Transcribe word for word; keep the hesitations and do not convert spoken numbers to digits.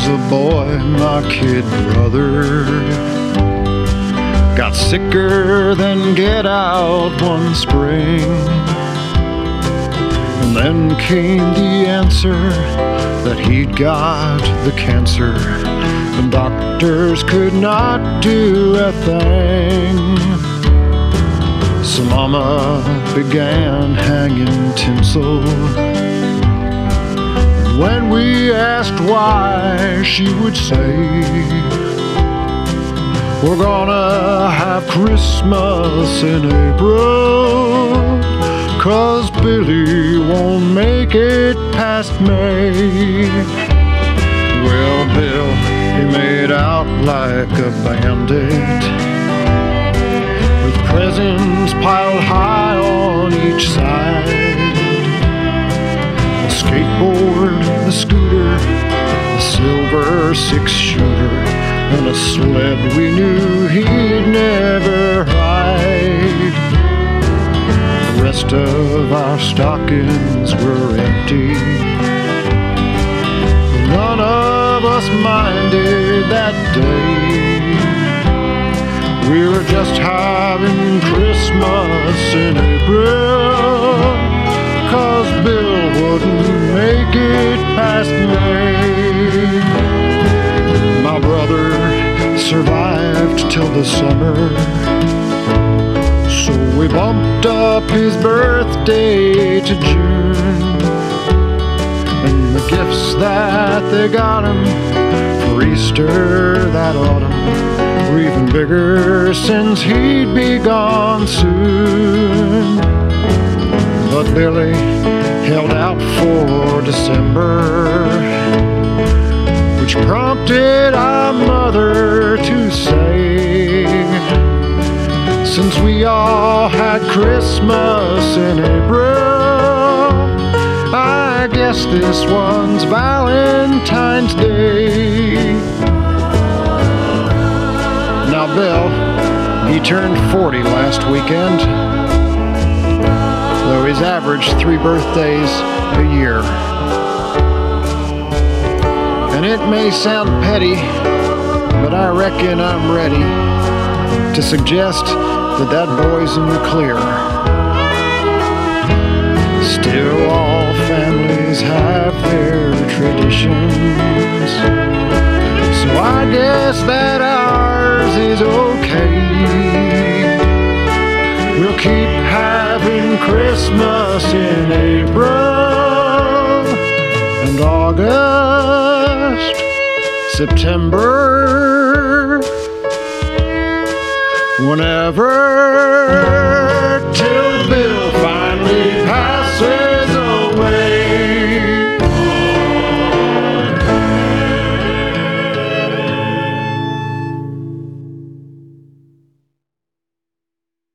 was a boy, my kid brother got sicker than get out one spring. And then came the answer that he'd got the cancer, and doctors could not do a thing. So Mama began hanging tinsel. When we asked why, she would say, we're gonna have Christmas in April, 'cause Billy won't make it past May. Well, Bill, he made out like a bandit, with presents piled high on each side. A skateboard, a scooter, a silver six-shooter, and a sled we knew he'd never ride. The rest of our stockings were empty. None of us minded that day. We were just having Christmas in April, 'cause Bill wouldn't make it past May. My brother survived till the summer, so we bumped up his birthday to June. And the gifts that they got him for Easter that autumn were even bigger, since he'd be gone soon. But Billy held out for December, which prompted our mother to say, since we all had Christmas in April, I guess this one's Valentine's Day. Now Bill, he turned forty last weekend, though he's averaged three birthdays a year. And it may sound petty, but I reckon I'm ready to suggest that that boy's in the clear. Still, all families have their traditions, so I guess that ours is okay. We'll keep having Christmas in April and August, September, whenever, till Bill finds